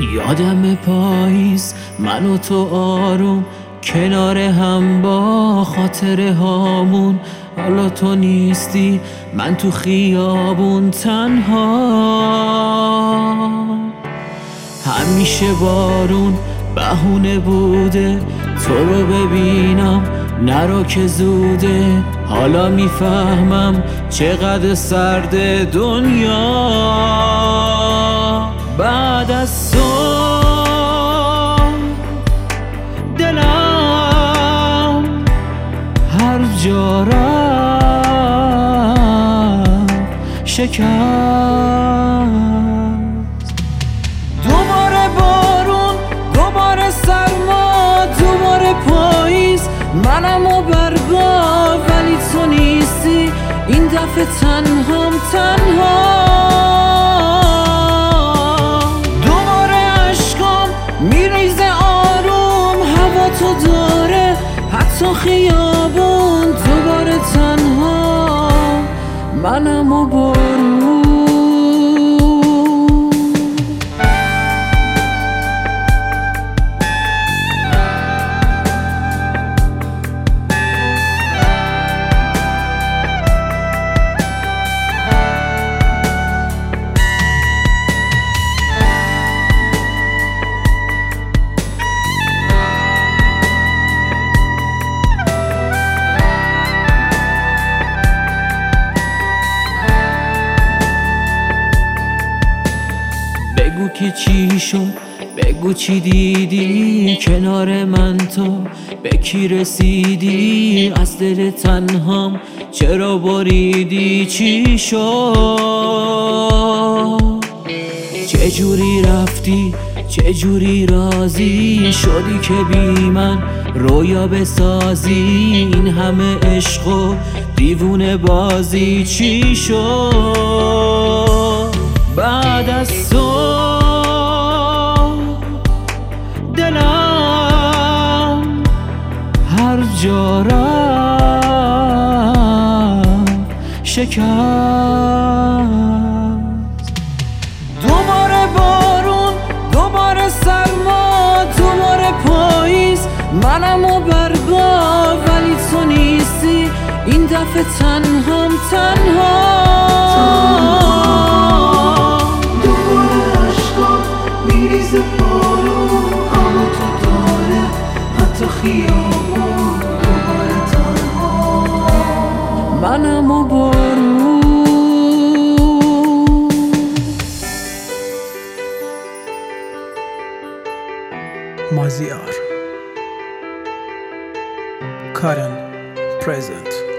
یادم پاییز من و تو آروم کنار هم با خاطره هامون. حالا تو نیستی من تو خیابون تنها. همیشه بارون بهونه بوده تو رو ببینم نرو که زوده. حالا میفهمم چقدر سرد دنیا. بعد از تو دلم هر جا رفت شکست. دوباره بارون، دوباره سرما، دوباره پاییز منم و برگا، ولی تو نیستی این دفعه تنهام تنها. دوباره عشقام میریزه آروم، هوا تو داره حتی خیابون. دوباره تنها منم و بارون. بگو که چی شد، بگو چی دیدی کنار من، تو به کی رسیدی؟ از دل تنهام چرا بریدی؟ چی شد؟ چه جوری رفتی؟ چه جوری راضی شدی که بی من رویا بسازی؟ این همه عشق و دیوونه بازی چی شد؟ بعد از تو دلم هر جا رفت شکست. دوباره بارون، دوباره سرما، دوباره پاییز منم و برگا، ولی تو نیستی این دفعه تنهام تنها. میریزه بارون، اما تو داره حتی خیابون. دوباره تنها منم و بارون. مازیار کارن پرزنت.